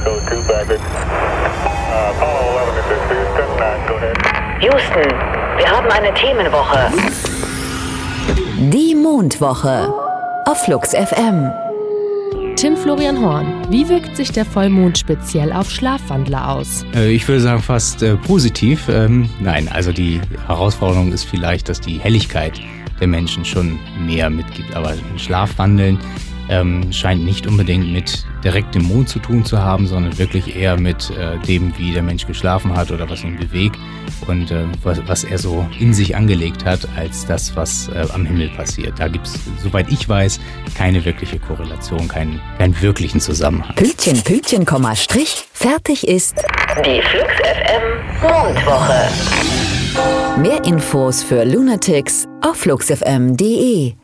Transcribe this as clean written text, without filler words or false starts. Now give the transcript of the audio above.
Houston, wir haben eine Themenwoche. Die Mondwoche auf Flux FM. Tim Florian Horn, wie wirkt sich der Vollmond speziell auf Schlafwandler aus? Ich würde sagen fast positiv. Nein, also die Herausforderung ist vielleicht, dass die Helligkeit der Menschen schon mehr mitgibt. Aber Schlafwandeln scheint nicht unbedingt mit direkt dem Mond zu tun zu haben, sondern wirklich eher mit dem, wie der Mensch geschlafen hat oder was ihn bewegt und was er so in sich angelegt hat, als das, was am Himmel passiert. Da gibt es, soweit ich weiß, keine wirkliche Korrelation, keinen wirklichen Zusammenhang. Pünktchen, Pünktchen, Komma, Strich, fertig ist Die Flux FM Mondwoche. Mehr Infos für Lunatics auf fluxfm.de.